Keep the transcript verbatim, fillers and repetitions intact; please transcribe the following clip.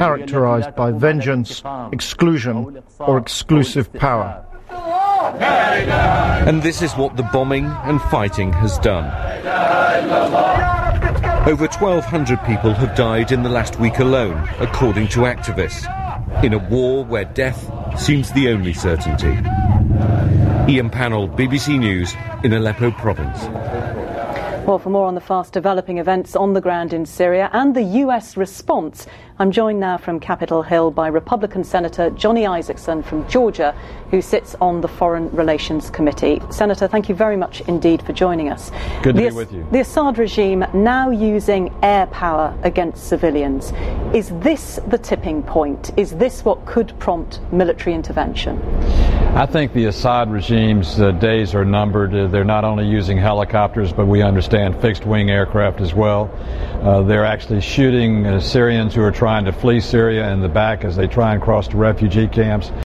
characterized by vengeance, exclusion, or exclusive power. And this is what the bombing and fighting has done. Over twelve hundred people have died in the last week alone, according to activists, in a war where death seems the only certainty. Ian Pannell, B B C News, in Aleppo province. Well, for more on the fast-developing events on the ground in Syria and the U S response, I'm joined now from Capitol Hill by Republican Senator Johnny Isakson from Georgia, who sits on the Foreign Relations Committee. Senator, thank you very much indeed for joining us. Good to the, be with you. The Assad regime now using air power against civilians. Is this the tipping point? Is this what could prompt military intervention? I think the Assad regime's uh, days are numbered. Uh, they're not only using helicopters, but we understand fixed-wing aircraft as well. Uh, they're actually shooting uh, Syrians who are trying to flee Syria in the back as they try and cross to refugee camps.